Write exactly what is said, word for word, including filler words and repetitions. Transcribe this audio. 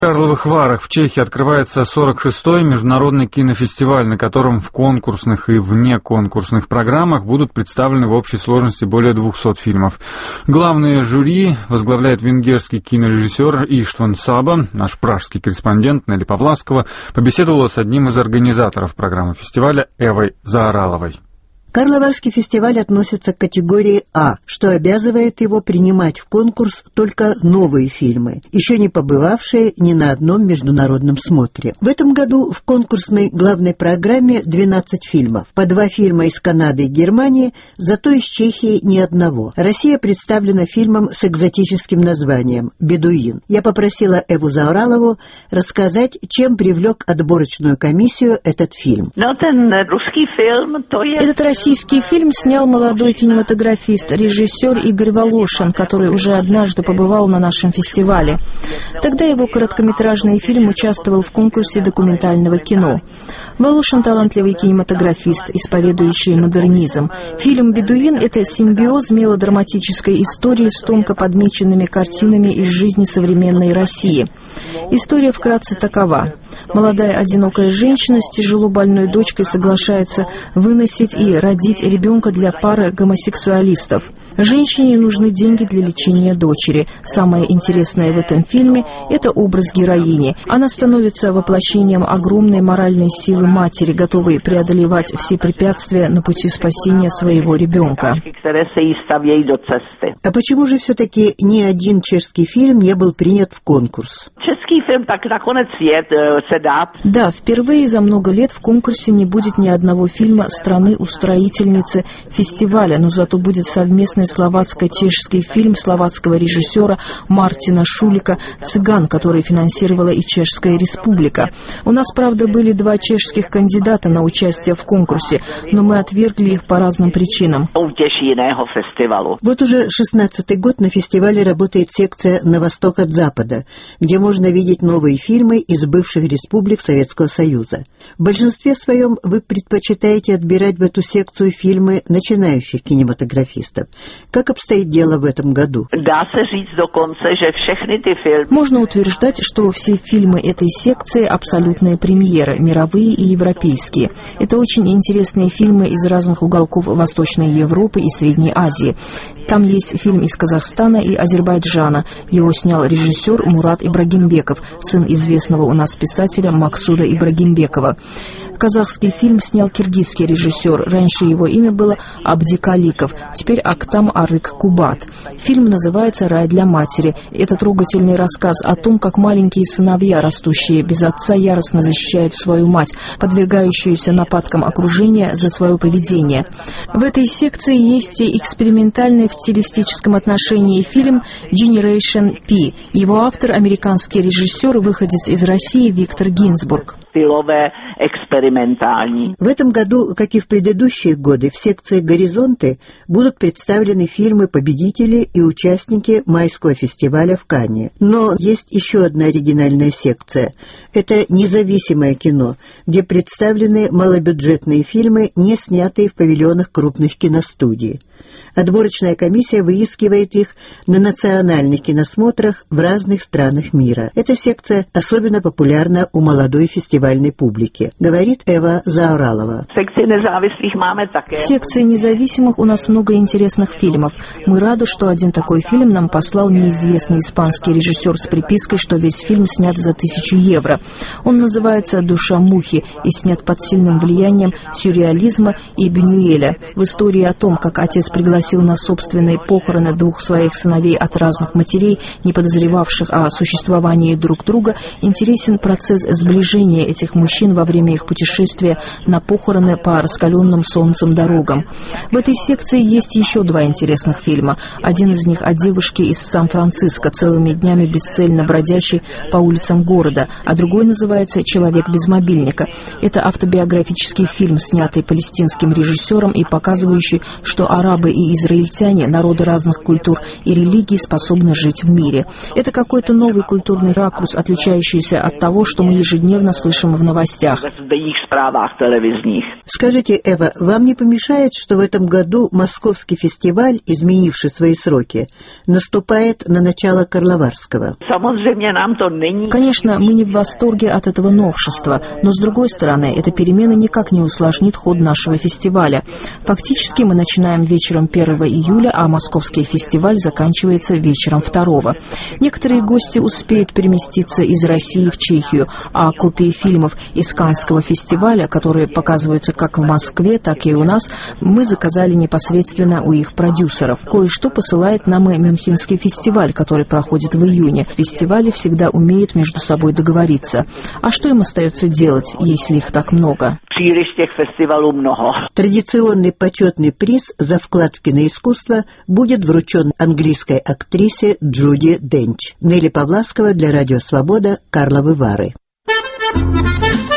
В Карловых Варах в Чехии открывается сорок шестой международный кинофестиваль, на котором в конкурсных и внеконкурсных программах будут представлены в общей сложности более двухсот фильмов. Главное жюри возглавляет венгерский кинорежиссер Иштван Саба. Наш пражский корреспондент Нелли Павласкова побеседовала с одним из организаторов программы фестиваля Эвой Заораловой. Карловарский фестиваль относится к категории А, что обязывает его принимать в конкурс только новые фильмы, еще не побывавшие ни на одном международном смотре. В этом году в конкурсной главной программе двенадцать фильмов, по два фильма из Канады и Германии, зато из Чехии ни одного. Россия представлена фильмом с экзотическим названием «Бедуин». Я попросила Эву Заоралову рассказать, чем привлек отборочную комиссию этот фильм. Этот Российский фильм снял молодой кинематографист, режиссер Игорь Волошин, который уже однажды побывал на нашем фестивале. Тогда его короткометражный фильм участвовал в конкурсе документального кино. Волошин – талантливый кинематографист, исповедующий модернизм. Фильм «Бедуин» – это симбиоз мелодраматической истории с тонко подмеченными картинами из жизни современной России. История вкратце такова. Молодая одинокая женщина с тяжело больной дочкой соглашается выносить и родить ребенка для пары гомосексуалистов. Женщине нужны деньги для лечения дочери. Самое интересное в этом фильме – это образ героини. Она становится воплощением огромной моральной силы матери, готовой преодолевать все препятствия на пути спасения своего ребенка. А почему же все-таки ни один чешский фильм не был принят в конкурс? Да, впервые за много лет в конкурсе не будет ни одного фильма страны-устроительницы фестиваля, но зато будет совместный словацко-чешский фильм словацкого режиссера Мартина Шулика «Цыган», который финансировала и Чешская Республика. У нас, правда, были два чешских кандидата на участие в конкурсе, но мы отвергли их по разным причинам. Вот уже шестнадцатый год на фестивале работает секция «На восток от Запада», где можно видеть новые фильмы из бывших республик Советского Союза. В большинстве своем вы предпочитаете отбирать в эту секцию фильмы начинающих кинематографистов. Как обстоит дело в этом году? Можно утверждать, что все фильмы этой секции абсолютные премьеры, мировые и европейские. Это очень интересные фильмы из разных уголков Восточной Европы и Средней Азии. Там есть фильм из Казахстана и Азербайджана. Его снял режиссер Мурат Ибрагимбеков, сын известного у нас писателя Максуда Ибрагимбекова. Казахский фильм снял киргизский режиссер. Раньше его имя было Абдикаликов, теперь Актам Арык Кубат. Фильм называется «Рай для матери». Это трогательный рассказ о том, как маленькие сыновья, растущие без отца, яростно защищают свою мать, подвергающуюся нападкам окружения за свое поведение. В этой секции есть и экспериментальный в стилистическом отношении фильм «Generation P». Его автор – американский режиссер, выходец из России Виктор Гинзбург. В этом году, как и в предыдущие годы, в секции «Горизонты» будут представлены фильмы-победители и участники майского фестиваля в Канне. Но есть еще одна оригинальная секция. Это независимое кино, где представлены малобюджетные фильмы, не снятые в павильонах крупных киностудий. Отборочная комиссия выискивает их на национальных киносмотрах в разных странах мира. Эта секция особенно популярна у молодой фестивальной публики, говорит Эва Заоралова. В секции независимых у нас много интересных фильмов. Мы рады, что один такой фильм нам послал неизвестный испанский режиссер с припиской, что весь фильм снят за тысячу евро. Он называется «Душа мухи» и снят под сильным влиянием сюрреализма и Бюнюэля. В истории о том, как отец пригласил на собственные похороны двух своих сыновей от разных матерей, не подозревавших о существовании друг друга, интересен процесс сближения этих мужчин во время их путешествия на похороны по раскаленным солнцем дорогам. В этой секции есть еще два интересных фильма. Один из них о девушке из Сан-Франциско, целыми днями бесцельно бродящей по улицам города, а другой называется «Человек без мобильника». Это автобиографический фильм, снятый палестинским режиссером и показывающий, что арабы и израильтяне, народы разных культур и религий, способны жить в мире. Это какой-то новый культурный ракурс, отличающийся от того, что мы ежедневно слышим слышим в новостях. Скажите, Эва, вам не помешает, что в этом году Московский фестиваль, изменивший свои сроки, наступает на начало Карловарского? Конечно, мы не в восторге от этого новшества, но, с другой стороны, эта перемена никак не усложнит ход нашего фестиваля. Фактически мы начинаем вечером первого июля, а Московский фестиваль заканчивается вечером второго. Некоторые гости успеют переместиться из России в Чехию, а копии фильмов из Каннского фестиваля, которые показываются как в Москве, так и у нас, мы заказали непосредственно у их продюсеров. Кое-что посылает нам и Мюнхенский фестиваль, который проходит в июне. Фестивали всегда умеют между собой договориться. А что им остается делать, если их так много? Традиционный почетный приз за вклад в киноискусство будет вручен английской актрисе Джуди Денч. Нелли Павласкова для Радио Свобода, Карловы Вары.